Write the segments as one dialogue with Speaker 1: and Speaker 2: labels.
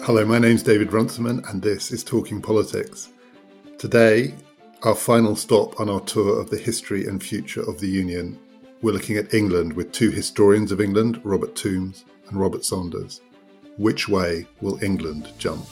Speaker 1: Hello, my name's David Runciman and this is Talking Politics. Today, our final stop on our tour of the history and future of the Union. We're looking at England with two historians of England, Robert Tombs and Robert Saunders. Which way will England jump?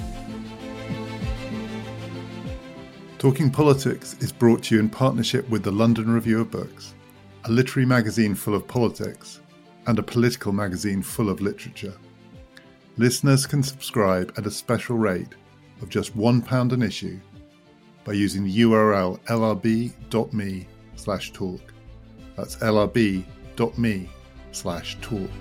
Speaker 1: Talking Politics is brought to you in partnership with the London Review of Books, a literary magazine full of politics and a political magazine full of literature. Listeners can subscribe at a special rate of just £1 an issue by using the URL lrb.me/talk. That's lrb.me/talk.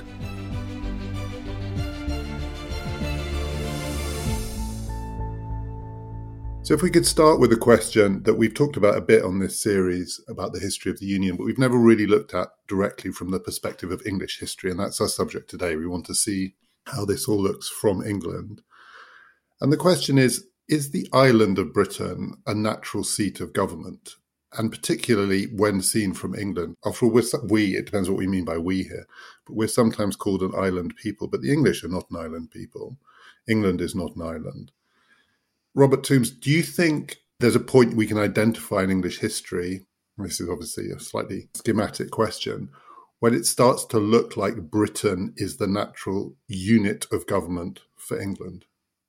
Speaker 1: So if we could start with a question that we've talked about a bit on this series about the history of the Union, but we've never really looked at directly from the perspective of English history, and that's our subject today. We want to see how this all looks from England. And the question is the island of Britain a natural seat of government? And particularly when seen from England. After all, it depends what we mean by we here, but we're sometimes called an island people, but the English are not an island people. England is not an island. Robert Tombs, do you think there's a point we can identify in English history, this is obviously a slightly schematic question, when it starts to look like Britain is the natural unit of government for England?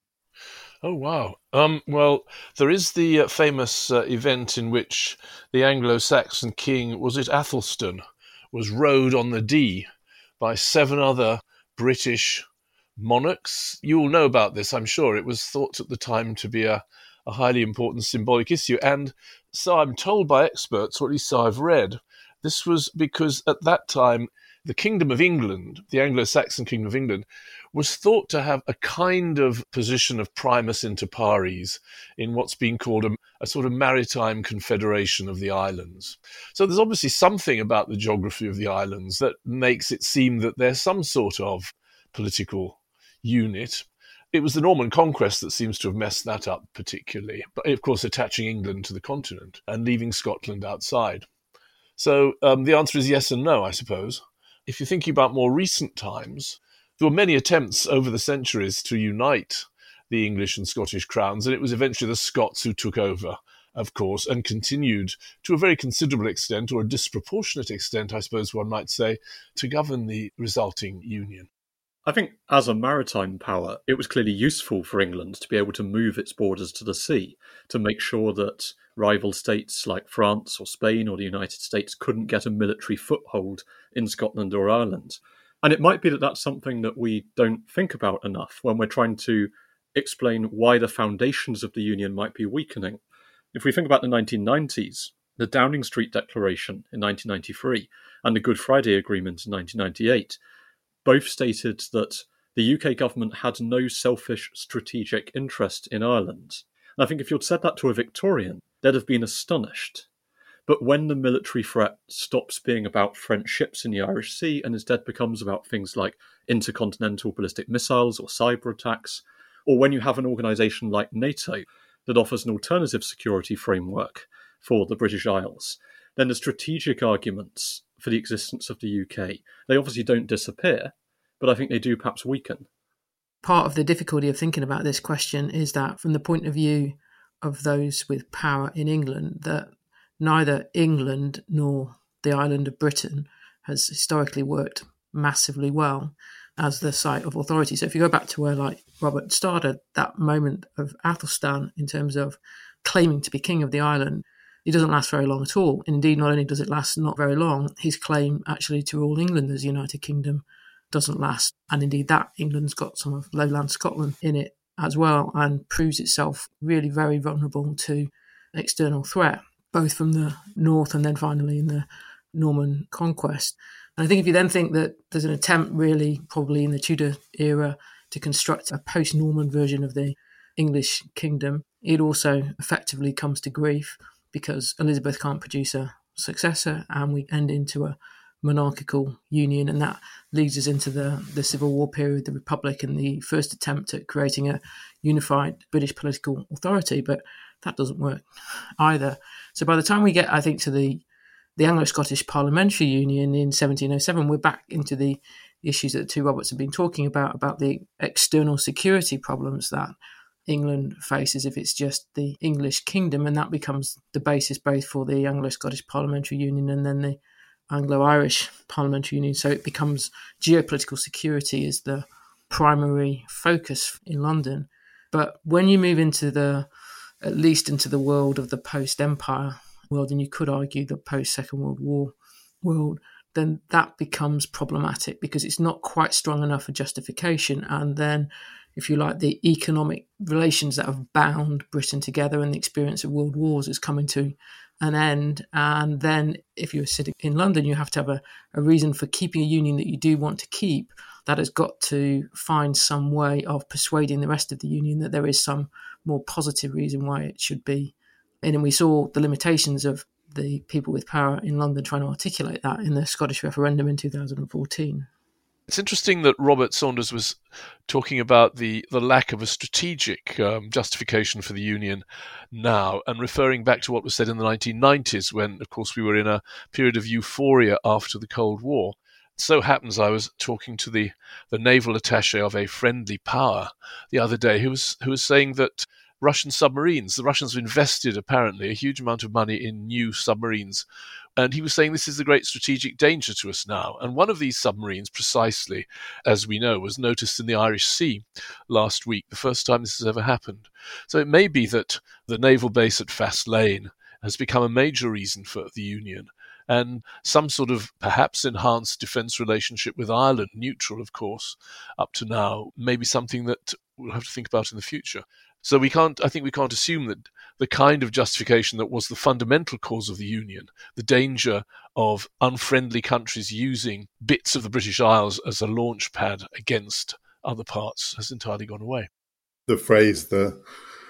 Speaker 2: Oh, wow. Well, there is the famous event in which the Anglo-Saxon king, was it Athelstan, was rowed on the Dee by 7 other British monarchs. You all know about this, I'm sure. It was thought at the time to be a highly important symbolic issue. And so I'm told by experts, or at least so I've read, this was because at that time, the Kingdom of England, the Anglo-Saxon Kingdom of England, was thought to have a kind of position of primus inter pares in what's been called a sort of maritime confederation of the islands. So there's obviously something about the geography of the islands that makes it seem that there's some sort of political unit. It was the Norman conquest that seems to have messed that up particularly, but of course attaching England to the continent and leaving Scotland outside. So the answer is yes and no, I suppose. If you're thinking about more recent times, there were many attempts over the centuries to unite the English and Scottish crowns, and it was eventually the Scots who took over, of course, and continued to a very considerable extent, or a disproportionate extent, I suppose one might say, to govern the resulting union.
Speaker 3: I think as a maritime power, it was clearly useful for England to be able to move its borders to the sea, to make sure that rival states like France or Spain or the United States couldn't get a military foothold in Scotland or Ireland. And it might be that that's something that we don't think about enough when we're trying to explain why the foundations of the Union might be weakening. If we think about the 1990s, the Downing Street Declaration in 1993 and the Good Friday Agreement in 1998 both stated that the UK government had no selfish strategic interest in Ireland. And I think if you'd said that to a Victorian, they'd have been astonished. But when the military threat stops being about French ships in the Irish Sea and instead becomes about things like intercontinental ballistic missiles or cyber attacks, or when you have an organisation like NATO that offers an alternative security framework for the British Isles, then the strategic arguments for the existence of the UK, they obviously don't disappear, but I think they do perhaps weaken.
Speaker 4: Part of the difficulty of thinking about this question is that from the point of view of those with power in England, that neither England nor the island of Britain has historically worked massively well as the site of authority. So if you go back to where like Robert started, that moment of Athelstan in terms of claiming to be king of the island, it doesn't last very long at all. And indeed, not only does it last not very long, his claim actually to rule England as United Kingdom doesn't last. And indeed, that England's got some of lowland Scotland in it as well and proves itself really very vulnerable to external threat, both from the north and then finally in the Norman conquest. And I think if you then think that there's an attempt really probably in the Tudor era to construct a post-Norman version of the English kingdom, it also effectively comes to grief because Elizabeth can't produce a successor and we end into a monarchical union, and that leads us into the Civil War period, the Republic, and the first attempt at creating a unified British political authority. But that doesn't work either. So by the time we get, I think, to the Anglo-Scottish Parliamentary Union in 1707, we're back into the issues that the two Roberts have been talking about the external security problems that England faces if it's just the English kingdom, and that becomes the basis both for the Anglo-Scottish Parliamentary Union and then the Anglo-Irish Parliamentary Union. So it becomes geopolitical security is the primary focus in London. But when you move into at least into the world of the post-Empire world, and you could argue the post-Second World War world, then that becomes problematic because it's not quite strong enough for justification. And then, if you like, the economic relations that have bound Britain together and the experience of world wars is coming to an end. And then if you're sitting in London, you have to have a reason for keeping a union that you do want to keep. That has got to find some way of persuading the rest of the union that there is some more positive reason why it should be. And then we saw the limitations of the people with power in London trying to articulate that in the Scottish referendum in 2014.
Speaker 2: It's interesting that Robert Saunders was talking about the lack of a strategic justification for the Union now, and referring back to what was said in the 1990s when, of course, we were in a period of euphoria after the Cold War. It so happens I was talking to the naval attaché of a friendly power the other day who was saying that Russian submarines, the Russians have invested apparently a huge amount of money in new submarines. And he was saying this is a great strategic danger to us now. And one of these submarines, precisely, as we know, was noticed in the Irish Sea last week, the first time this has ever happened. So it may be that the naval base at Faslane has become a major reason for the Union. And some sort of perhaps enhanced defence relationship with Ireland, neutral, of course, up to now, may be something that we'll have to think about in the future. So I think we can't assume that the kind of justification that was the fundamental cause of the Union, the danger of unfriendly countries using bits of the British Isles as a launch pad against other parts, has entirely gone away.
Speaker 1: The phrase, the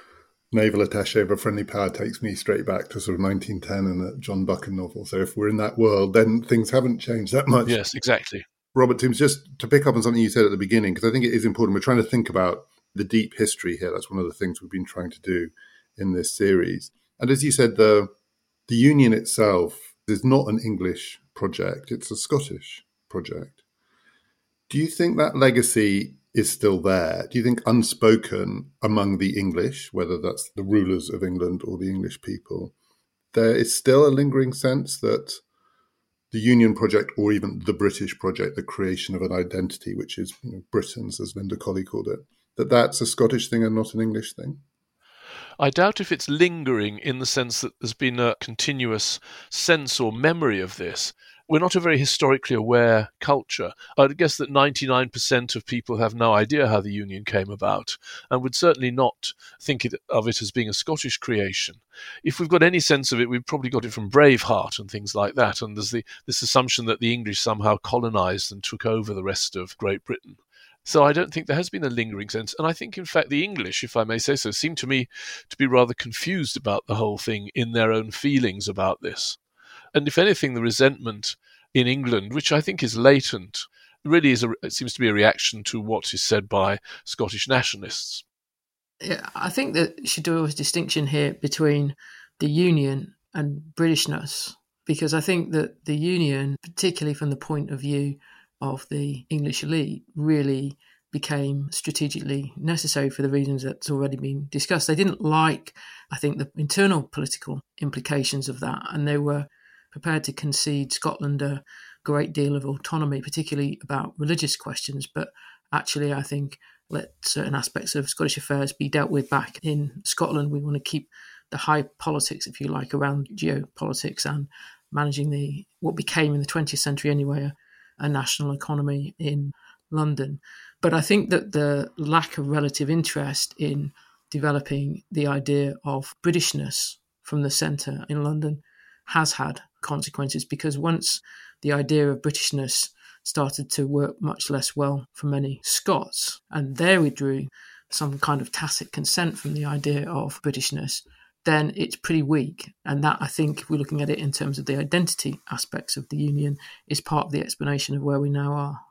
Speaker 1: naval attaché of a friendly power, takes me straight back to sort of 1910 and the John Buchan novel. So if we're in that world, then things haven't changed that much.
Speaker 2: Yes, exactly.
Speaker 1: Robert Toombs, just to pick up on something you said at the beginning, because I think it is important. We're trying to think about the deep history here. That's one of the things we've been trying to do in this series. And as you said, the Union itself is not an English project. It's a Scottish project. Do you think that legacy is still there? Do you think unspoken among the English, whether that's the rulers of England or the English people, there is still a lingering sense that the Union project, or even the British project, the creation of an identity, which is Britain's, as Linda Colley called it, that's a Scottish thing and not an English thing?
Speaker 2: I doubt if it's lingering in the sense that there's been a continuous sense or memory of this. We're not a very historically aware culture. I'd guess that 99% of people have no idea how the Union came about and would certainly not think of it as being a Scottish creation. If we've got any sense of it, we've probably got it from Braveheart and things like that. And there's this assumption that the English somehow colonised and took over the rest of Great Britain. So I don't think there has been a lingering sense. And I think, in fact, the English, if I may say so, seem to me to be rather confused about the whole thing in their own feelings about this. And if anything, the resentment in England, which I think is latent, really it seems to be a reaction to what is said by Scottish nationalists.
Speaker 4: Yeah, I think that you should do a distinction here between the Union and Britishness, because I think that the Union, particularly from the point of view of the English elite, really became strategically necessary for the reasons that's already been discussed. They didn't like, I think, the internal political implications of that, and they were prepared to concede Scotland a great deal of autonomy, particularly about religious questions. But actually, I think, let certain aspects of Scottish affairs be dealt with back in Scotland. We want to keep the high politics, if you like, around geopolitics and managing what became in the 20th century anyway, a national economy in London. But I think that the lack of relative interest in developing the idea of Britishness from the centre in London has had consequences, because once the idea of Britishness started to work much less well for many Scots, and they withdrew some kind of tacit consent from the idea of Britishness, then it's pretty weak. And that, I think, if we're looking at it in terms of the identity aspects of the Union, is part of the explanation of where we now are.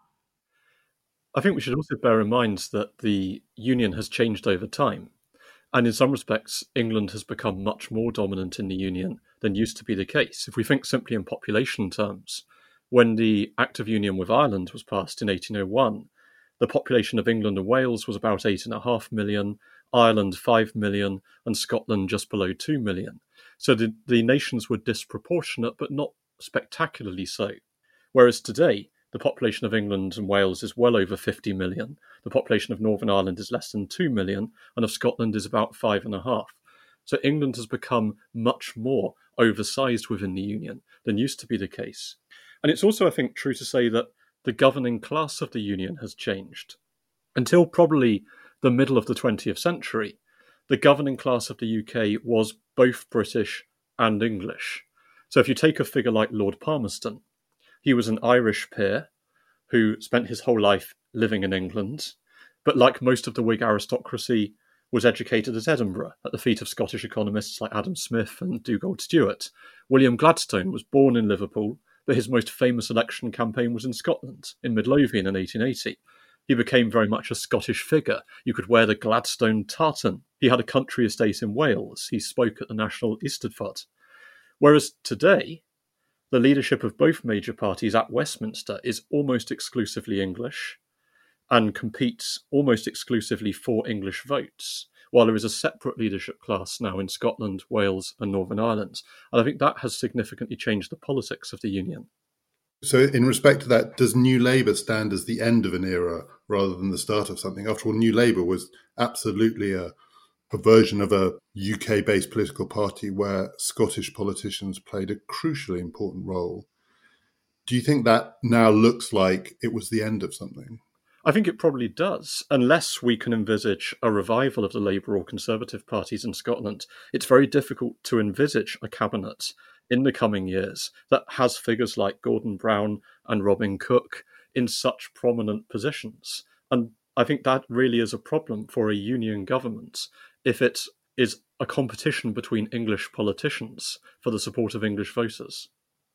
Speaker 3: I think we should also bear in mind that the Union has changed over time. And in some respects, England has become much more dominant in the Union than used to be the case. If we think simply in population terms, When the Act of Union with Ireland was passed in 1801, the population of England and Wales was about 8.5 million, Ireland 5 million, and Scotland just below 2 million. So the nations were disproportionate, but not spectacularly so. Whereas today, the population of England and Wales is well over 50 million, the population of Northern Ireland is less than 2 million, and of Scotland is about 5.5. So England has become much more oversized within the Union than used to be the case. And it's also, I think, true to say that the governing class of the Union has changed. Until probably the middle of the 20th century, the governing class of the UK was both British and English. So if you take a figure like Lord Palmerston, he was an Irish peer who spent his whole life living in England, but like most of the Whig aristocracy, was educated at Edinburgh at the feet of Scottish economists like Adam Smith and Dugald Stewart. William Gladstone was born in Liverpool, but his most famous election campaign was in Scotland, in Midlothian in 1880. He became very much a Scottish figure. You could wear the Gladstone tartan. He had a country estate in Wales. He spoke at the National Eisteddfod. Whereas today, the leadership of both major parties at Westminster is almost exclusively English and competes almost exclusively for English votes, while there is a separate leadership class now in Scotland, Wales and Northern Ireland. And I think that has significantly changed the politics of the Union.
Speaker 1: So in respect to that, does New Labour stand as the end of an era rather than the start of something? After all, New Labour was absolutely a version of a UK-based political party where Scottish politicians played a crucially important role. Do you think that now looks like it was the end of something?
Speaker 3: I think it probably does. Unless we can envisage a revival of the Labour or Conservative parties in Scotland, it's very difficult to envisage a cabinet in the coming years that has figures like Gordon Brown and Robin Cook in such prominent positions. And I think that really is a problem for a union government if it is a competition between English politicians for the support of English voters.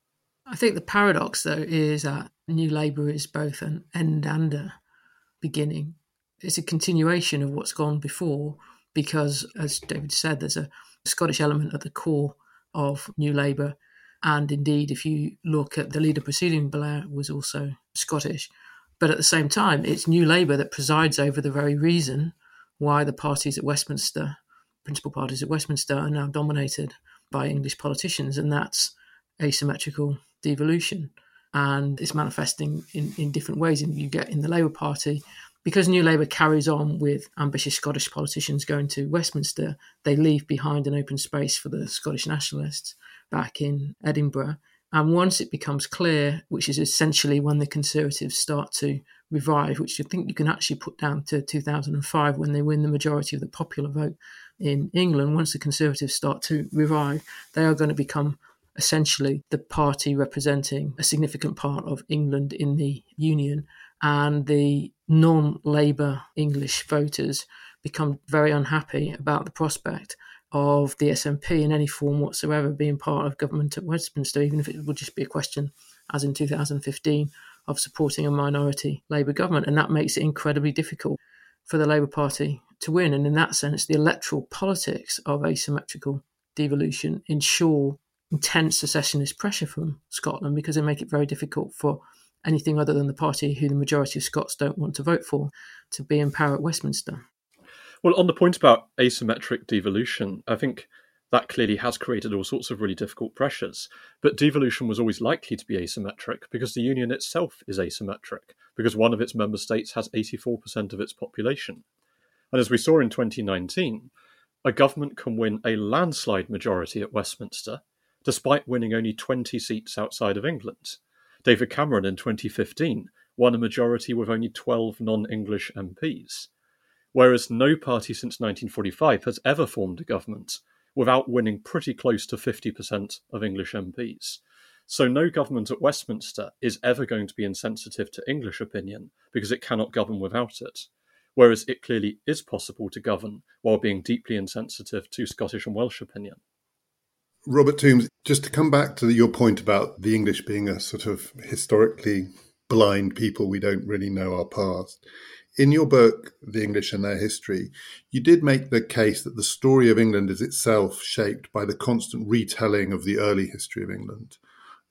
Speaker 4: I think the paradox, though, is that New Labour is both an end and a beginning. It's a continuation of what's gone before because, as David said, there's a Scottish element at the core of New Labour. And indeed, if you look at the leader preceding Blair, was also Scottish. But at the same time, it's New Labour that presides over the very reason why the parties at Westminster, principal parties at Westminster, are now dominated by English politicians, and that's asymmetrical devolution. And it's manifesting in different ways. And you get in the Labour Party, because New Labour carries on with ambitious Scottish politicians going to Westminster, they leave behind an open space for the Scottish nationalists back in Edinburgh. And once it becomes clear, which is essentially when the Conservatives start to revive, which I think you can actually put down to 2005 when they win the majority of the popular vote in England, once the Conservatives start to revive, they are going to become essentially the party representing a significant part of England in the Union, and the non-Labour English voters become very unhappy about the prospect of the SNP in any form whatsoever being part of government at Westminster, even if it would just be a question, as in 2015, of supporting a minority Labour government. And that makes it incredibly difficult for the Labour Party to win. And in that sense, the electoral politics of asymmetrical devolution ensure intense secessionist pressure from Scotland because they make it very difficult for anything other than the party who the majority of Scots don't want to vote for to be in power at Westminster.
Speaker 3: Well, on the point about asymmetric devolution, I think that clearly has created all sorts of really difficult pressures. But devolution was always likely to be asymmetric because the Union itself is asymmetric, because one of its member states has 84% of its population. And as we saw in 2019, a government can win a landslide majority at Westminster, despite winning only 20 seats outside of England. David Cameron in 2015 won a majority with only 12 non-English MPs, whereas no party since 1945 has ever formed a government without winning pretty close to 50% of English MPs. So no government at Westminster is ever going to be insensitive to English opinion because it cannot govern without it, whereas it clearly is possible to govern while being deeply insensitive to Scottish and Welsh opinion.
Speaker 1: Robert Toombs, just to come back to your point about the English being a sort of historically blind people, we don't really know our past. In your book, The English and Their History, you did make the case that the story of England is itself shaped by the constant retelling of the early history of England.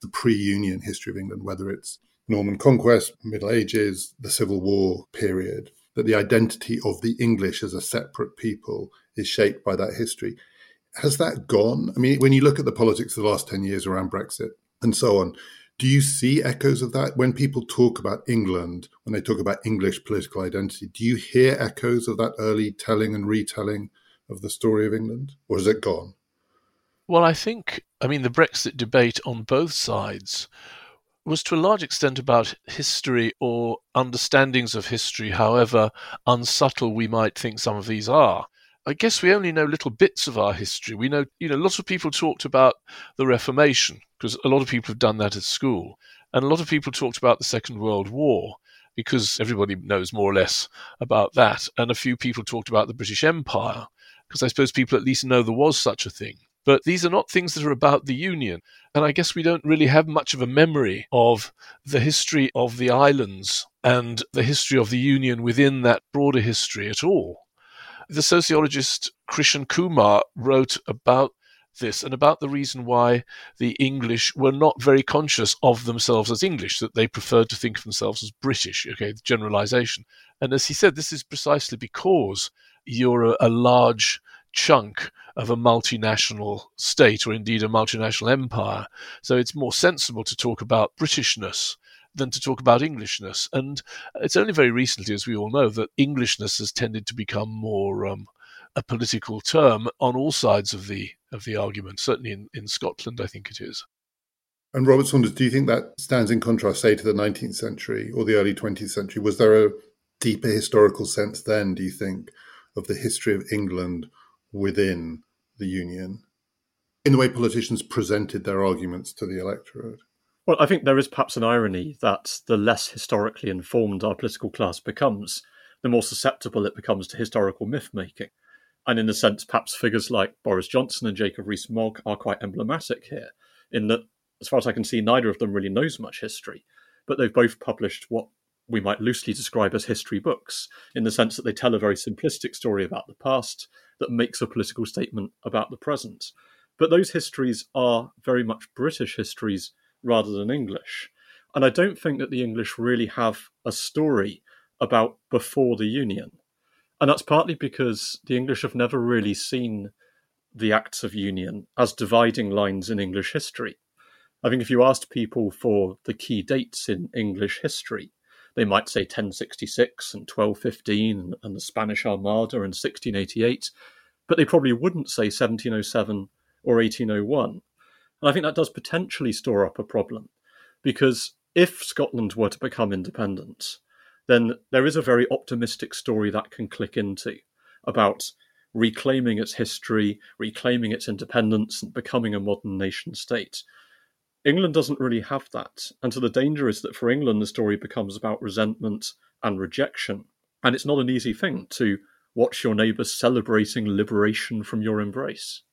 Speaker 1: the pre-Union history of England, whether it's Norman conquest, Middle Ages, the Civil War period, that the identity of the English as a separate people is shaped by that history. Has that gone? I mean, when you look at the politics of the last 10 years around Brexit and so on, do you see echoes of that? When people talk about England, when they talk about English political identity, do you hear echoes of that early telling and retelling of the story of England? Or has it gone?
Speaker 2: Well, I mean, the Brexit debate on both sides was to a large extent about history or understandings of history, however unsubtle we might think some of these are. I guess we only know little bits of our history. We know, lots of people talked about the Reformation, because a lot of people have done that at school. And a lot of people talked about the Second World War, because everybody knows more or less about that. And a few people talked about the British Empire, because I suppose people at least know there was such a thing. But these are not things that are about the Union. And I guess we don't really have much of a memory of the history of the islands and the history of the Union within that broader history at all. The sociologist Krishan Kumar wrote about this and about the reason why the English were not very conscious of themselves as English, that they preferred to think of themselves as British, the generalization. And as he said, this is precisely because you're a large chunk of a multinational state, or indeed a multinational empire. So it's more sensible to talk about Britishness than to talk about Englishness. And it's only very recently, as we all know, that Englishness has tended to become more a political term on all sides of the argument, certainly in Scotland, I think it is.
Speaker 1: And Robert Saunders, do you think that stands in contrast, say, to the 19th century or the early 20th century? Was there a deeper historical sense then, do you think, of the history of England within the Union, in the way politicians presented their arguments to the electorate?
Speaker 3: Well, I think there is perhaps an irony that the less historically informed our political class becomes, the more susceptible it becomes to historical myth-making. And in a sense, perhaps figures like Boris Johnson and Jacob Rees-Mogg are quite emblematic here, in that, as far as I can see, neither of them really knows much history, but they've both published what we might loosely describe as history books, in the sense that they tell a very simplistic story about the past that makes a political statement about the present. But those histories are very much British histories rather than English. And I don't think that the English really have a story about before the Union. And that's partly because the English have never really seen the Acts of Union as dividing lines in English history. I think if you asked people for the key dates in English history, they might say 1066 and 1215 and the Spanish Armada and 1688, but they probably wouldn't say 1707 or 1801. And I think that does potentially store up a problem, because if Scotland were to become independent, then there is a very optimistic story that can click into about reclaiming its history, reclaiming its independence, and becoming a modern nation state. England doesn't really have that. And so the danger is that for England, the story becomes about resentment and rejection. And it's not an easy thing to watch your neighbours celebrating liberation from your embrace.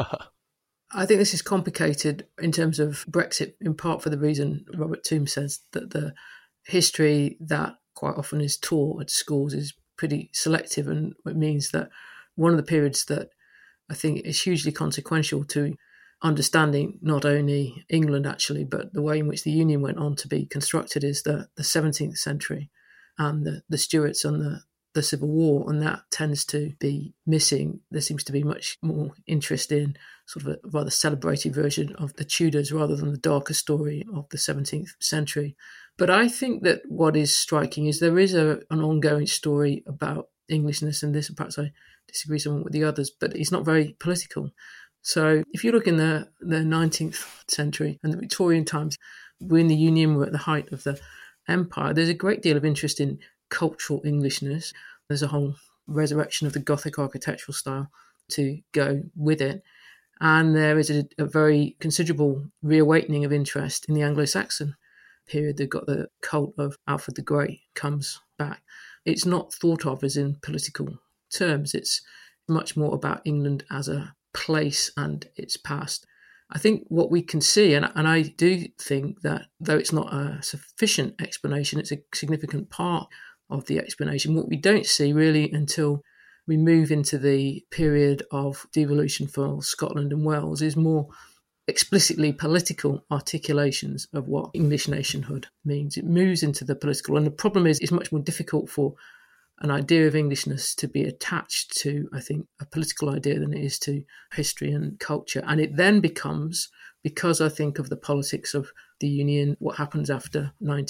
Speaker 4: I think this is complicated in terms of Brexit, in part for the reason Robert Toome says, that the history that quite often is taught at schools is pretty selective, and it means that one of the periods that I think is hugely consequential to understanding not only England actually, but the way in which the Union went on to be constructed is the 17th century and the Stuarts and the Civil War, and that tends to be missing. There seems to be much more interest in sort of a rather celebrated version of the Tudors rather than the darker story of the 17th century. But I think that what is striking is there is an ongoing story about Englishness, and this, perhaps I disagree somewhat with the others, but it's not very political. So if you look in the 19th century and the Victorian times, we're in the Union, we're at the height of the Empire, there's a great deal of interest in cultural Englishness. There's a whole resurrection of the Gothic architectural style to go with it. And there is a very considerable reawakening of interest in the Anglo-Saxon period. They've got the cult of Alfred the Great comes back. It's not thought of as in political terms. It's much more about England as a place and its past. I think what we can see, and I do think that though it's not a sufficient explanation, it's a significant part of the explanation. What we don't see really until we move into the period of devolution for Scotland and Wales is more explicitly political articulations of what English nationhood means. It moves into the political. And the problem is it's much more difficult for an idea of Englishness to be attached to, I think, a political idea than it is to history and culture. And it then becomes, because I think of the politics of the Union, what happens after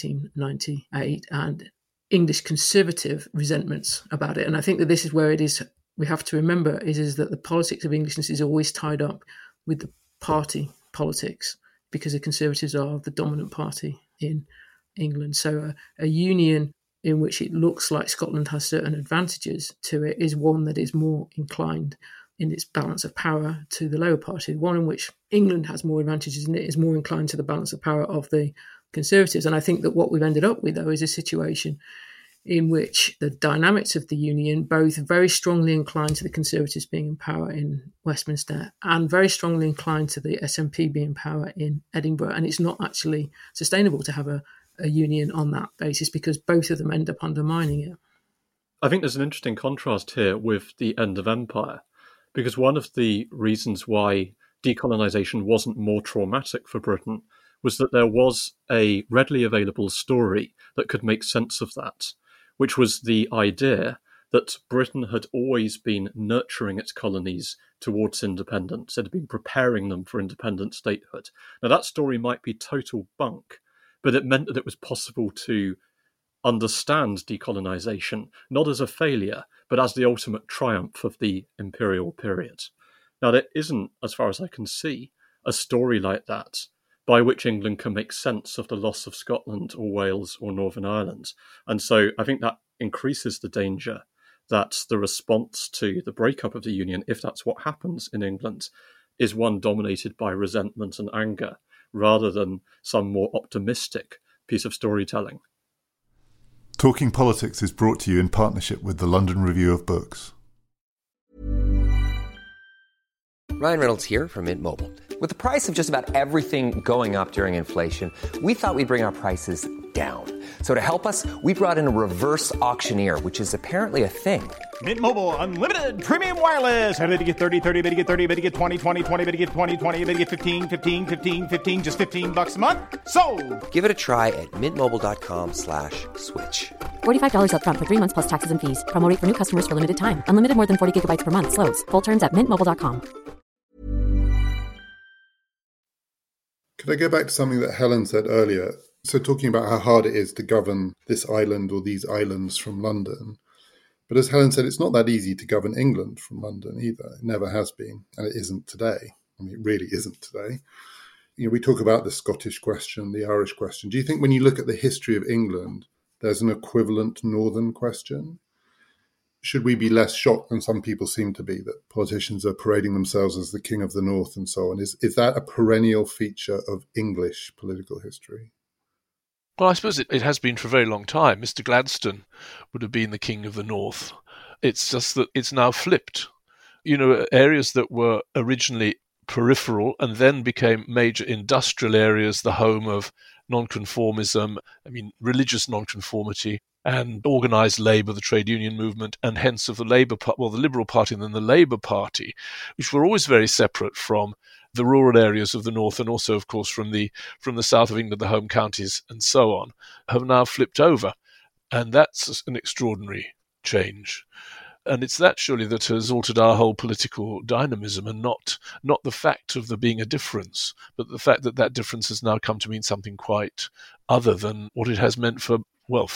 Speaker 4: 1998 and English conservative resentments about it. And I think that this is where it is, we have to remember, is that the politics of Englishness is always tied up with the party politics, because the Conservatives are the dominant party in England. So a union in which it looks like Scotland has certain advantages to it is one that is more inclined in its balance of power to the Labour Party. One in which England has more advantages in it is more inclined to the balance of power of the Conservatives. And I think that what we've ended up with, though, is a situation in which the dynamics of the Union, both very strongly inclined to the Conservatives being in power in Westminster and very strongly inclined to the SNP being in power in Edinburgh. And it's not actually sustainable to have a union on that basis, because both of them end up undermining it.
Speaker 3: I think there's an interesting contrast here with the end of empire, because one of the reasons why decolonisation wasn't more traumatic for Britain was that there was a readily available story that could make sense of that, which was the idea that Britain had always been nurturing its colonies towards independence. It had been preparing them for independent statehood. Now, that story might be total bunk, but it meant that it was possible to understand decolonisation, not as a failure, but as the ultimate triumph of the imperial period. Now, there isn't, as far as I can see, a story like that by which England can make sense of the loss of Scotland or Wales or Northern Ireland. And so I think that increases the danger that the response to the breakup of the Union, if that's what happens in England, is one dominated by resentment and anger, rather than some more optimistic piece of storytelling.
Speaker 1: Talking Politics is brought to you in partnership with the London Review of Books.
Speaker 5: Ryan Reynolds here from Mint Mobile. With the price of just about everything going up during inflation, we thought we'd bring our prices down. So to help us, we brought in a reverse auctioneer, which is apparently a thing.
Speaker 6: Mint Mobile Unlimited Premium Wireless. How to get 30, 30, bit to get 30, bit to get 20, 20, 20, bit to get 20, 20, bit to get 15, 15, 15, 15, just $15 a month? Sold!
Speaker 5: Give it a try at mintmobile.com/switch.
Speaker 7: $45 up front for 3 months plus taxes and fees. Promo rate for new customers for limited time. Unlimited more than 40 gigabytes per month. Slows full terms at mintmobile.com.
Speaker 1: Could I go back to something that Helen said earlier? So talking about how hard it is to govern this island or these islands from London. But as Helen said, it's not that easy to govern England from London either. It never has been, and it isn't today. I mean, it really isn't today. You know, we talk about the Scottish question, the Irish question. Do you think when you look at the history of England, there's an equivalent northern question? Should we be less shocked than some people seem to be that politicians are parading themselves as the king of the north and so on? Is that a perennial feature of English political history?
Speaker 2: Well, I suppose it has been for a very long time. Mr. Gladstone would have been the king of the north. It's just that it's now flipped. You know, areas that were originally peripheral and then became major industrial areas, the home of nonconformism, religious nonconformity, and organised labour, the trade union movement, and hence of the the Liberal Party and then the Labour Party, which were always very separate from the rural areas of the north and also, of course, from the south of England, the home counties and so on, have now flipped over. And that's an extraordinary change. And it's that surely that has altered our whole political dynamism, and not the fact of there being a difference, but the fact that difference has now come to mean something quite other than what it has meant for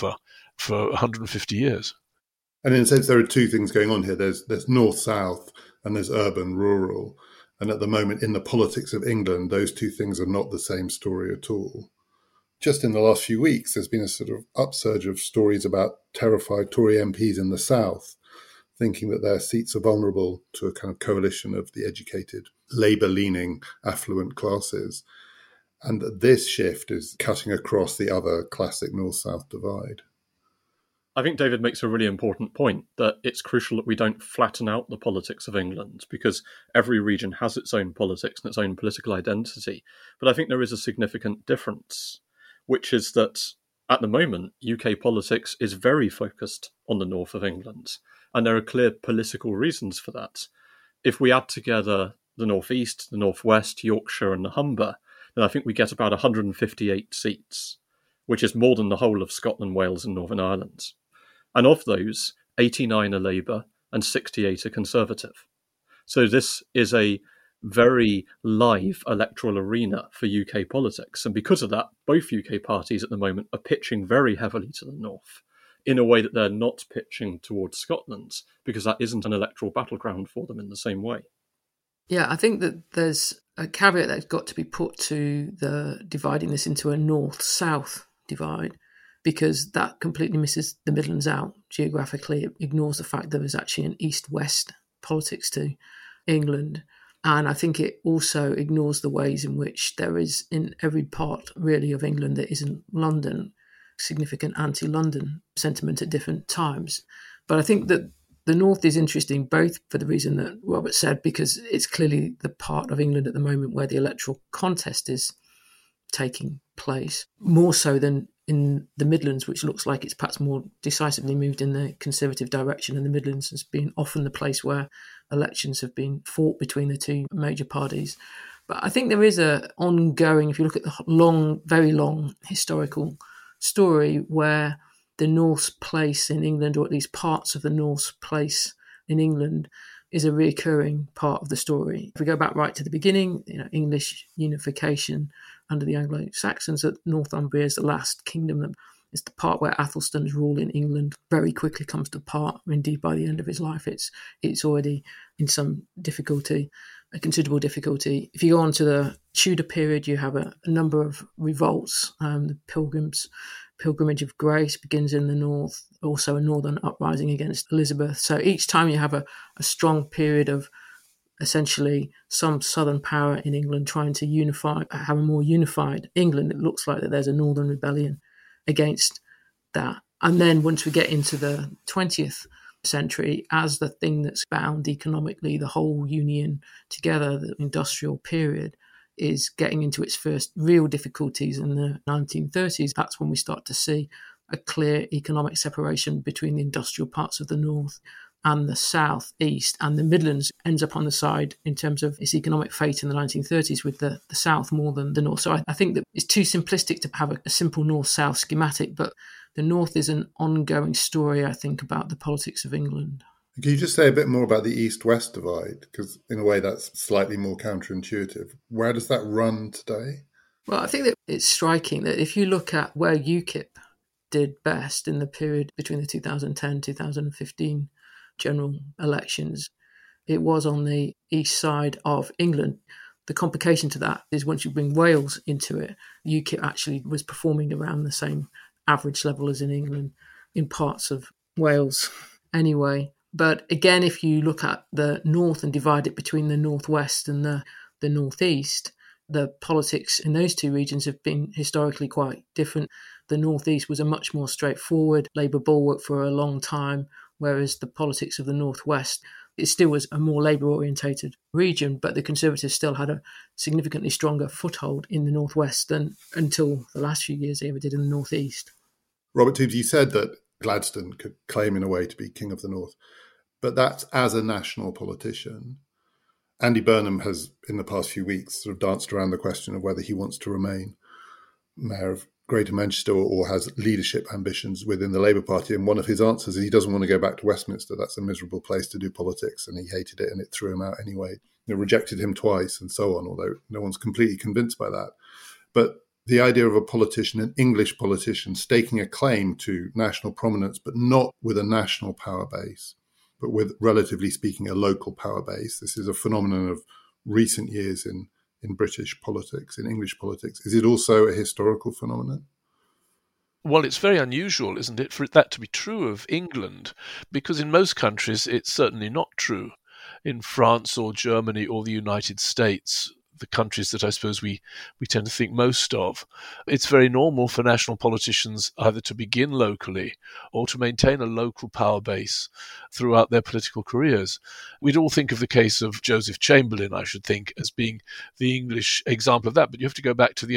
Speaker 2: 150 years.
Speaker 1: And in a sense, there are two things going on here. There's north-south and there's urban-rural. And at the moment, in the politics of England, those two things are not the same story at all. Just in the last few weeks, there's been a sort of upsurge of stories about terrified Tory MPs in the south, thinking that their seats are vulnerable to a kind of coalition of the educated, Labour-leaning, affluent classes. And this shift is cutting across the other classic north-south divide.
Speaker 3: I think David makes a really important point, that it's crucial that we don't flatten out the politics of England, because every region has its own politics and its own political identity. But I think there is a significant difference, which is that at the moment, UK politics is very focused on the north of England, and there are clear political reasons for that. If we add together the northeast, the northwest, Yorkshire and the Humber, then I think we get about 158 seats, which is more than the whole of Scotland, Wales and Northern Ireland. And of those, 89 are Labour and 68 are Conservative. So this is a very live electoral arena for UK politics. And because of that, both UK parties at the moment are pitching very heavily to the north in a way that they're not pitching towards Scotland, because that isn't an electoral battleground for them in the same way.
Speaker 4: Yeah, I think that there's a caveat that's got to be put to the dividing this into a north-south divide, because that completely misses the Midlands out geographically. It ignores the fact that there's actually an east-west politics to England. And I think it also ignores the ways in which there is, in every part really of England that isn't London, significant anti-London sentiment at different times. But I think that the north is interesting both for the reason that Robert said, because it's clearly the part of England at the moment where the electoral contest is taking place, more so than in the Midlands, which looks like it's perhaps more decisively moved in the Conservative direction, and the Midlands has been often the place where elections have been fought between the two major parties. But I think there is a ongoing, if you look at the very long historical story, where the North's place in England, or at least parts of the North's place in England, is a recurring part of the story. If we go back right to the beginning, English unification under the Anglo-Saxons, that Northumbria is the last kingdom. It's the part where Athelstan's rule in England very quickly comes to part. Indeed, by the end of his life, it's already in some difficulty, a considerable difficulty. If you go on to the Tudor period, you have a number of revolts. The Pilgrimage of Grace begins in the north, also a northern uprising against Elizabeth. So each time you have a strong period of essentially some southern power in England trying to have a more unified England, it looks like that there's a northern rebellion against that. And then once we get into the 20th century, as the thing that's bound economically the whole union together, the industrial period, is getting into its first real difficulties in the 1930s, that's when we start to see a clear economic separation between the industrial parts of the north and the south east, and the Midlands ends up on the side in terms of its economic fate in the 1930s with the south more than the north. So I think that it's too simplistic to have a simple north-south schematic, but the north is an ongoing story, I think, about the politics of England.
Speaker 1: Can you just say a bit more about the east-west divide? Because in a way that's slightly more counterintuitive. Where does that run today?
Speaker 4: Well, I think that it's striking that if you look at where UKIP did best in the period between the 2010-2015 general elections, it was on the east side of England. The complication to that is once you bring Wales into it, UKIP actually was performing around the same average level as in England, in parts of Wales anyway. But again, if you look at the north and divide it between the northwest and the northeast, the politics in those two regions have been historically quite different. The northeast was a much more straightforward Labour bulwark for a long time, whereas the politics of the northwest, it still was a more Labour-orientated region, but the Conservatives still had a significantly stronger foothold in the northwest than until the last few years they ever did in the northeast.
Speaker 1: Robert Toobes, you said that Gladstone could claim in a way to be King of the North, but that's as a national politician. Andy Burnham has, in the past few weeks, sort of danced around the question of whether he wants to remain Mayor of Greater Manchester or has leadership ambitions within the Labour Party. And one of his answers is he doesn't want to go back to Westminster. That's a miserable place to do politics, and he hated it and it threw him out anyway. It rejected him twice and so on, although no one's completely convinced by that. But the idea of a politician, an English politician, staking a claim to national prominence, but not with a national power base, but with, relatively speaking, a local power base. This is a phenomenon of recent years in British politics, in English politics. Is it also a historical phenomenon?
Speaker 2: Well, it's very unusual, isn't it, for that to be true of England, because in most countries it's certainly not true. In France or Germany or the United States, the countries that I suppose we tend to think most of, it's very normal for national politicians either to begin locally or to maintain a local power base throughout their political careers. We'd all think of the case of Joseph Chamberlain, I should think, as being the English example of that, but you have to go back to the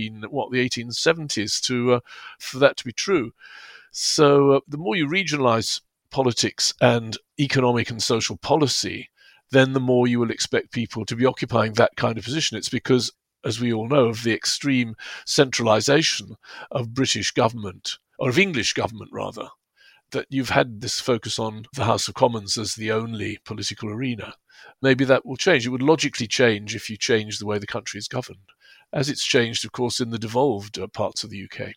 Speaker 2: 1870s for that to be true. So the more you regionalise politics and economic and social policy, then the more you will expect people to be occupying that kind of position. It's because, as we all know, of the extreme centralisation of British government, or of English government rather, that you've had this focus on the House of Commons as the only political arena. Maybe that will change. It would logically change if you change the way the country is governed, as it's changed, of course, in the devolved parts of the UK.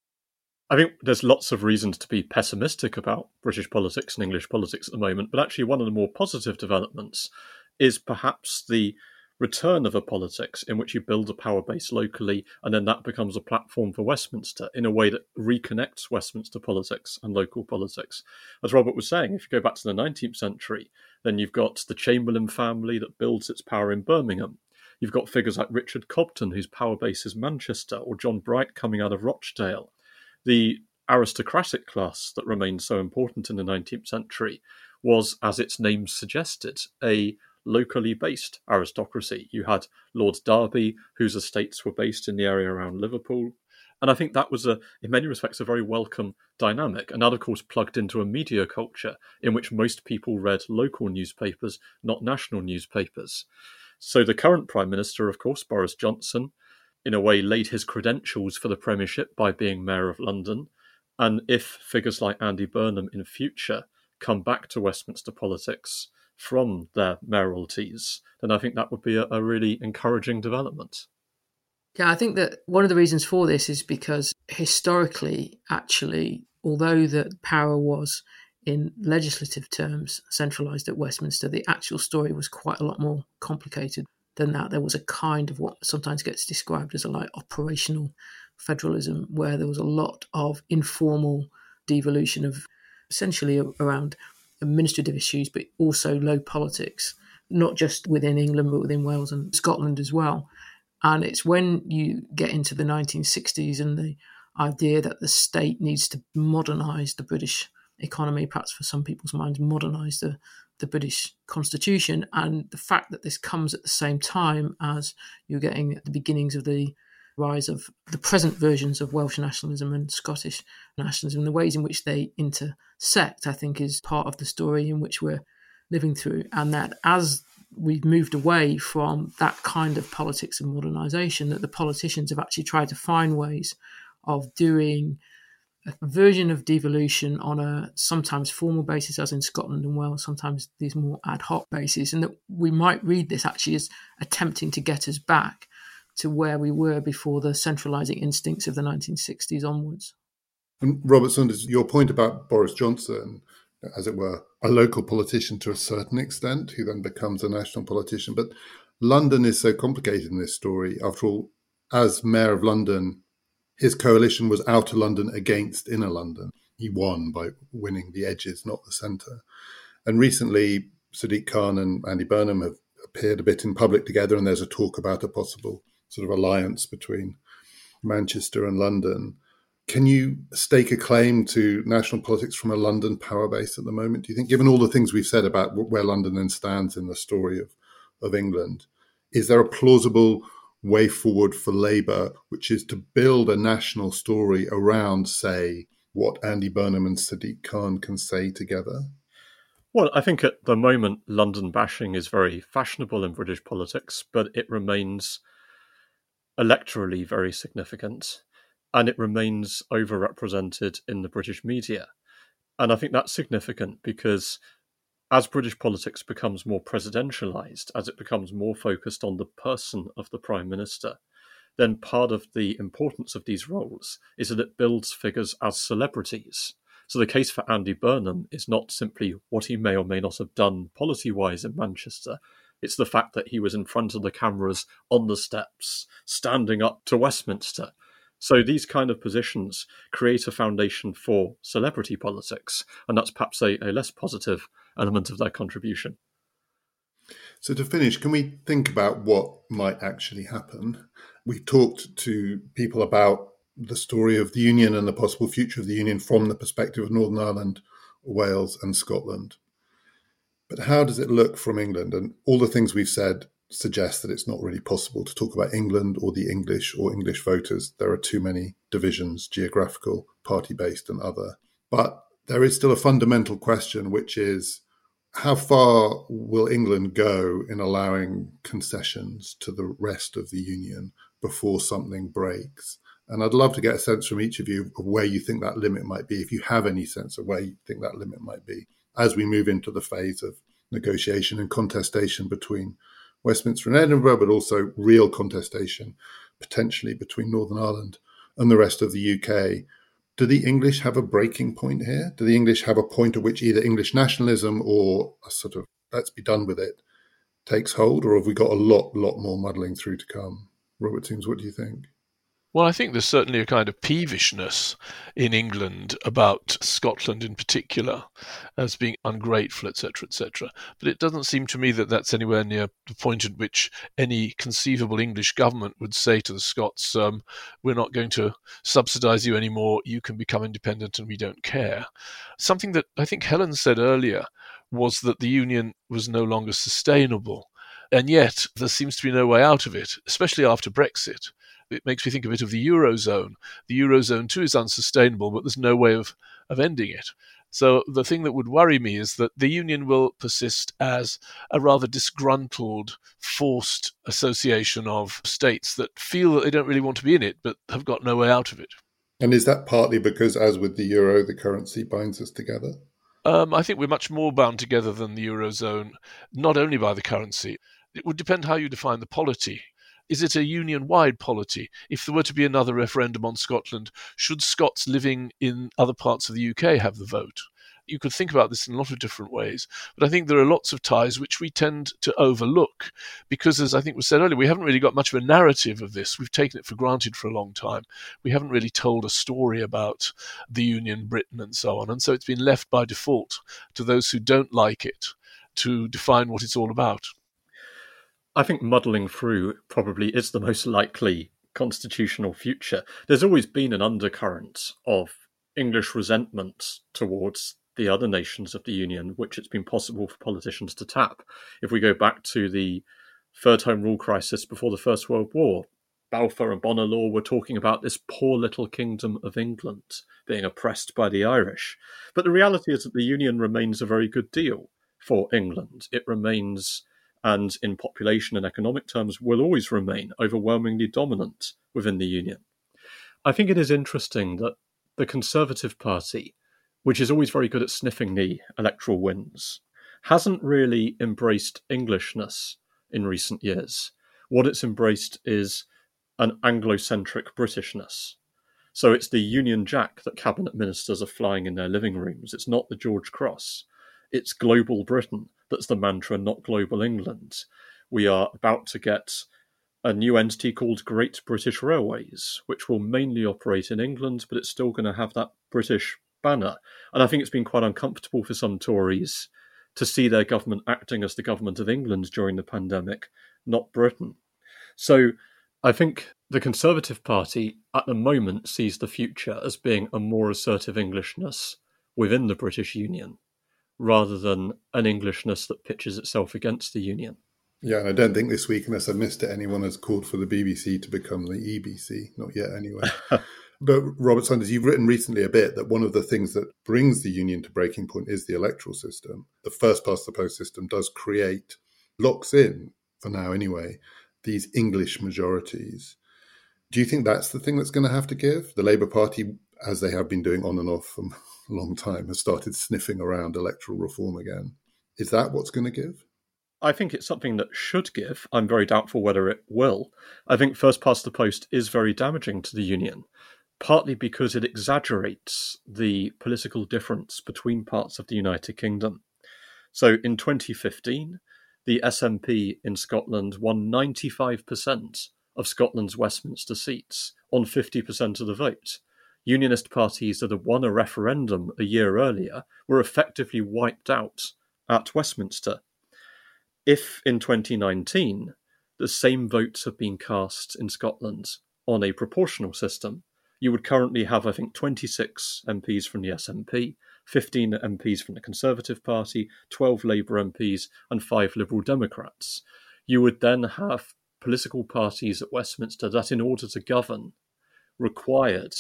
Speaker 3: I think there's lots of reasons to be pessimistic about British politics and English politics at the moment, but actually one of the more positive developments is perhaps the return of a politics in which you build a power base locally, and then that becomes a platform for Westminster in a way that reconnects Westminster politics and local politics. As Robert was saying, if you go back to the 19th century, then you've got the Chamberlain family that builds its power in Birmingham. You've got figures like Richard Cobden, whose power base is Manchester, or John Bright coming out of Rochdale. The aristocratic class that remained so important in the 19th century was, as its name suggested, a locally based aristocracy. You had Lord Derby, whose estates were based in the area around Liverpool. And I think that was, in many respects, a very welcome dynamic. And that, of course, plugged into a media culture in which most people read local newspapers, not national newspapers. So the current Prime Minister, of course, Boris Johnson, in a way laid his credentials for the Premiership by being Mayor of London. And if figures like Andy Burnham in future come back to Westminster politics from their mayoralties, then I think that would be a really encouraging development.
Speaker 4: Yeah, I think that one of the reasons for this is because historically, actually, although the power was in legislative terms centralised at Westminster, the actual story was quite a lot more complicated than that. There was a kind of what sometimes gets described as a like operational federalism, where there was a lot of informal devolution of essentially around administrative issues, but also low politics, not just within England, but within Wales and Scotland as well. And it's when you get into the 1960s and the idea that the state needs to modernise the British economy, perhaps for some people's minds, modernise the British constitution, and the fact that this comes at the same time as you're getting at the beginnings of the rise of the present versions of Welsh nationalism and Scottish nationalism, the ways in which they intersect, I think, is part of the story in which we're living through. And that as we've moved away from that kind of politics and modernisation, that the politicians have actually tried to find ways of doing a version of devolution on a sometimes formal basis, as in Scotland and Wales, sometimes these more ad hoc bases, and that we might read this actually as attempting to get us back to where we were before the centralising instincts of the 1960s onwards.
Speaker 1: And Robert Saunders, your point about Boris Johnson, as it were, a local politician to a certain extent, who then becomes a national politician. But London is so complicated in this story. After all, as Mayor of London, his coalition was outer London against inner London. He won by winning the edges, not the centre. And recently, Sadiq Khan and Andy Burnham have appeared a bit in public together, and there's a talk about a possible sort of alliance between Manchester and London. Can you stake a claim to national politics from a London power base at the moment? Do you think, given all the things we've said about where London then stands in the story of England, is there a plausible way forward for Labour, which is to build a national story around, say, what Andy Burnham and Sadiq Khan can say together?
Speaker 3: Well, I think at the moment, London bashing is very fashionable in British politics, but it remains electorally very significant, and it remains overrepresented in the British media. And I think that's significant because as British politics becomes more presidentialised, as it becomes more focused on the person of the Prime Minister, then part of the importance of these roles is that it builds figures as celebrities. So the case for Andy Burnham is not simply what he may or may not have done policy-wise in Manchester. It's the fact that he was in front of the cameras on the steps, standing up to Westminster. So these kind of positions create a foundation for celebrity politics, and that's perhaps a less positive element of their contribution.
Speaker 1: So to finish, can we think about what might actually happen? We've talked to people about the story of the Union and the possible future of the Union from the perspective of Northern Ireland, Wales and Scotland. But how does it look from England? And all the things we've said suggest that it's not really possible to talk about England or the English or English voters. There are too many divisions, geographical, party-based and other. But there is still a fundamental question, which is, how far will England go in allowing concessions to the rest of the Union before something breaks? And I'd love to get a sense from each of you of where you think that limit might be, if you have any sense of where you think that limit might be, as we move into the phase of negotiation and contestation between Westminster and Edinburgh, but also real contestation potentially between Northern Ireland and the rest of the UK. Do the English have a breaking point here? Do the English have a point at which either English nationalism or a sort of let's be done with it takes hold, or have we got a lot more muddling through to come? Robert Toombs, what do you think?
Speaker 2: Well, I think there's certainly a kind of peevishness in England about Scotland in particular as being ungrateful, etc., etc. But it doesn't seem to me that that's anywhere near the point at which any conceivable English government would say to the Scots, we're not going to subsidise you anymore, you can become independent and we don't care. Something that I think Helen said earlier was that the Union was no longer sustainable. And yet there seems to be no way out of it, especially after Brexit. It makes me think a bit of the Eurozone. The Eurozone too is unsustainable, but there's no way of ending it. So the thing that would worry me is that the Union will persist as a rather disgruntled, forced association of states that feel that they don't really want to be in it, but have got no way out of it.
Speaker 1: And is that partly because, as with the euro, the currency binds us together?
Speaker 2: I think we're much more bound together than the Eurozone, not only by the currency. It would depend how you define the polity. Is it a union-wide polity? If there were to be another referendum on Scotland, should Scots living in other parts of the UK have the vote? You could think about this in a lot of different ways. But I think there are lots of ties which we tend to overlook because, as I think was said earlier, we haven't really got much of a narrative of this. We've taken it for granted for a long time. We haven't really told a story about the Union, Britain, and so on. And so it's been left by default to those who don't like it to define what it's all about.
Speaker 3: I think muddling through probably is the most likely constitutional future. There's always been an undercurrent of English resentment towards the other nations of the Union, which it's been possible for politicians to tap. If we go back to the Third Home Rule crisis before the First World War, Balfour and Bonar Law were talking about this poor little kingdom of England being oppressed by the Irish. But the reality is that the Union remains a very good deal for England. It remains, and in population and economic terms will always remain, overwhelmingly dominant within the Union. I think it is interesting that the Conservative Party, which is always very good at sniffing the electoral wins, hasn't really embraced Englishness in recent years. What it's embraced is an Anglo-centric Britishness. So it's the Union Jack that cabinet ministers are flying in their living rooms. It's not the George Cross. It's global Britain that's the mantra, not global England. We are about to get a new entity called Great British Railways, which will mainly operate in England, but it's still going to have that British banner. And I think it's been quite uncomfortable for some Tories to see their government acting as the government of England during the pandemic, not Britain. So I think the Conservative Party at the moment sees the future as being a more assertive Englishness within the British Union, rather than an Englishness that pitches itself against the Union.
Speaker 1: Yeah, and I don't think this week, unless I missed it, anyone has called for the BBC to become the EBC. Not yet, anyway. But Robert Sanders, you've written recently a bit that one of the things that brings the Union to breaking point is the electoral system. The first past the post system does locks in, for now anyway, these English majorities. Do you think that's the thing that's going to have to give? The Labour Party, as they have been doing on and off for a long time, has started sniffing around electoral reform again. Is that what's going to give?
Speaker 3: I think it's something that should give. I'm very doubtful whether it will. I think first past the post is very damaging to the Union, partly because it exaggerates the political difference between parts of the United Kingdom. So in 2015, the SNP in Scotland won 95% of Scotland's Westminster seats on 50% of the vote. Unionist parties that had won a referendum a year earlier were effectively wiped out at Westminster. If in 2019 the same votes have been cast in Scotland on a proportional system, you would currently have, I think, 26 MPs from the SNP, 15 MPs from the Conservative Party, 12 Labour MPs, and 5 Liberal Democrats. You would then have political parties at Westminster that, in order to govern, required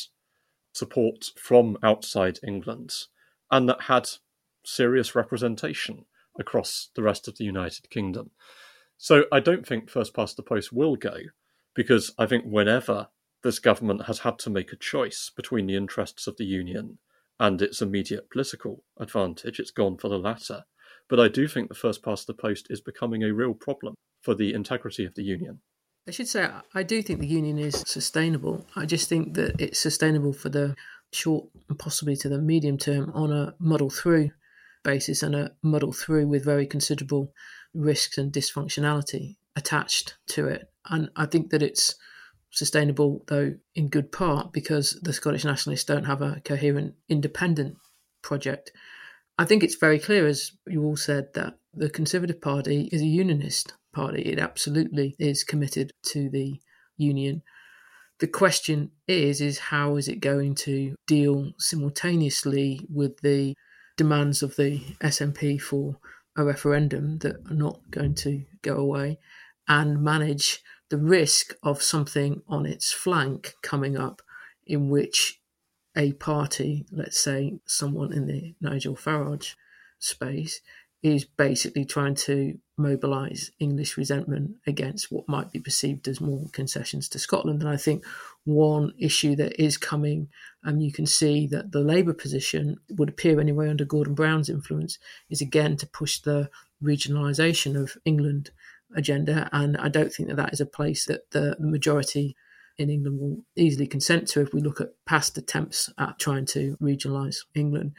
Speaker 3: support from outside England and that had serious representation across the rest of the United Kingdom. So I don't think first past the post will go, because I think whenever this government has had to make a choice between the interests of the Union and its immediate political advantage, it's gone for the latter. But I do think the first past the post is becoming a real problem for the integrity of the Union.
Speaker 4: I should say, I do think the Union is sustainable. I just think that it's sustainable for the short and possibly to the medium term on a muddle-through basis, and a muddle-through with very considerable risks and dysfunctionality attached to it. And I think that it's sustainable, though, in good part because the Scottish Nationalists don't have a coherent independent project. I think it's very clear, as you all said, that the Conservative Party is a unionist party. It absolutely is committed to the Union. The question is how is it going to deal simultaneously with the demands of the SNP for a referendum that are not going to go away, and manage the risk of something on its flank coming up in which a party, let's say someone in the Nigel Farage space, is basically trying to mobilise English resentment against what might be perceived as more concessions to Scotland. And I think one issue that is coming, and you can see that the Labour position would appear anyway under Gordon Brown's influence, is again to push the regionalisation of England agenda. And I don't think that that is a place that the majority in England will easily consent to if we look at past attempts at trying to regionalise England.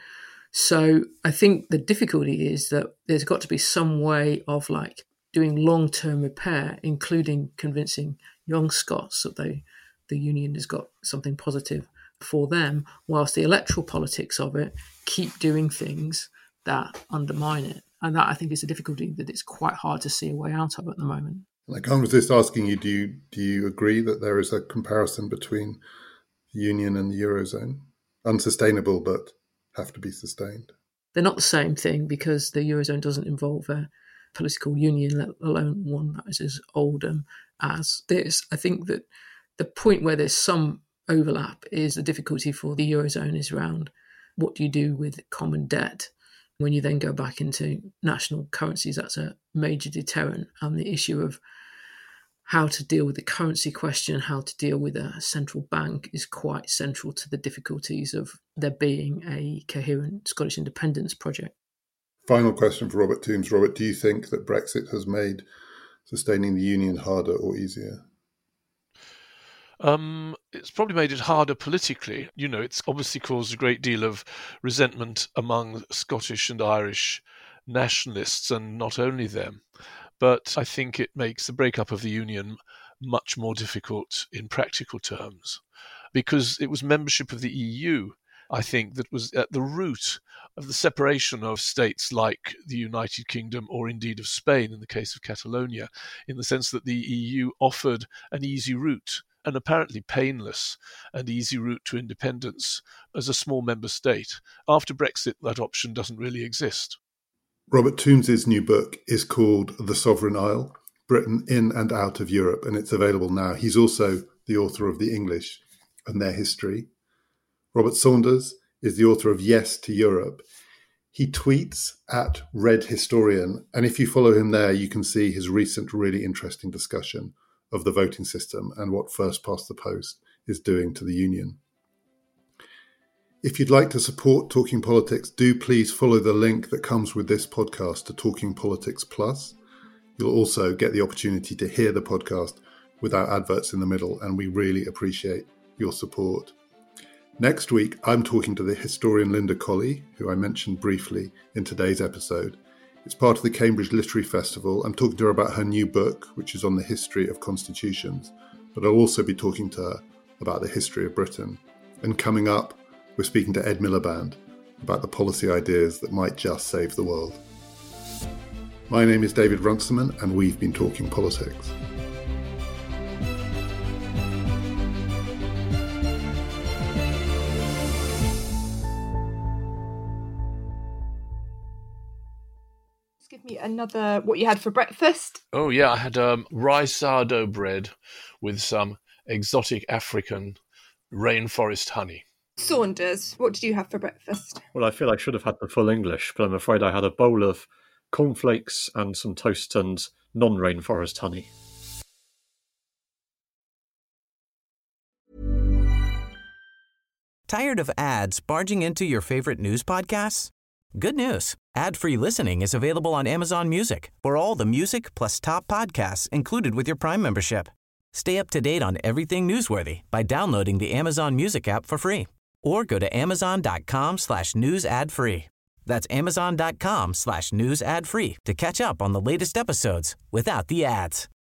Speaker 4: So I think the difficulty is that there's got to be some way of doing long-term repair, including convincing young Scots that the Union has got something positive for them, whilst the electoral politics of it keep doing things that undermine it. And that, I think, is a difficulty that it's quite hard to see a way out of at the moment.
Speaker 1: I can't resist asking you, do you agree that there is a comparison between the Union and the Eurozone? Unsustainable, but have to be sustained.
Speaker 4: They're not the same thing, because the Eurozone doesn't involve a political union, let alone one that is as old as this. I think that the point where there's some overlap is the difficulty for the Eurozone is around what do you do with common debt. When you then go back into national currencies, that's a major deterrent. And the issue of how to deal with the currency question, how to deal with a central bank is quite central to the difficulties of there being a coherent Scottish independence project.
Speaker 1: Final question for Robert Toombs. Robert, do you think that Brexit has made sustaining the Union harder or easier?
Speaker 2: It's probably made it harder politically. It's obviously caused a great deal of resentment among Scottish and Irish nationalists, and not only them. But I think it makes the breakup of the Union much more difficult in practical terms, because it was membership of the EU, I think, that was at the root of the separation of states like the United Kingdom, or indeed of Spain in the case of Catalonia, in the sense that the EU offered an easy route, an apparently painless and easy route to independence as a small member state. After Brexit, that option doesn't really exist.
Speaker 1: Robert Toombs' new book is called The Sovereign Isle, Britain in and Out of Europe, and it's available now. He's also the author of The English and Their History. Robert Saunders is the author of Yes to Europe. He tweets at Red Historian, and if you follow him there, you can see his recent really interesting discussion of the voting system and what First Past the Post is doing to the Union. If you'd like to support Talking Politics, do please follow the link that comes with this podcast to Talking Politics Plus. You'll also get the opportunity to hear the podcast without adverts in the middle, and we really appreciate your support. Next week, I'm talking to the historian Linda Colley, who I mentioned briefly in today's episode. It's part of the Cambridge Literary Festival. I'm talking to her about her new book, which is on the history of constitutions, but I'll also be talking to her about the history of Britain. And coming up, we're speaking to Ed Miliband about the policy ideas that might just save the world. My name is David Runciman, and we've been talking politics.
Speaker 8: Give me another, what you had for breakfast.
Speaker 2: Oh, yeah, I had rye sourdough bread with some exotic African rainforest honey.
Speaker 8: Saunders, what did you have for breakfast?
Speaker 3: Well, I feel I should have had the full English, but I'm afraid I had a bowl of cornflakes and some toast and non-rainforest honey.
Speaker 9: Tired of ads barging into your favorite news podcasts? Good news. Ad-free listening is available on Amazon Music for all the music plus top podcasts included with your Prime membership. Stay up to date on everything newsworthy by downloading the Amazon Music app for free or go to amazon.com/news ad free. That's amazon.com/news ad free to catch up on the latest episodes without the ads.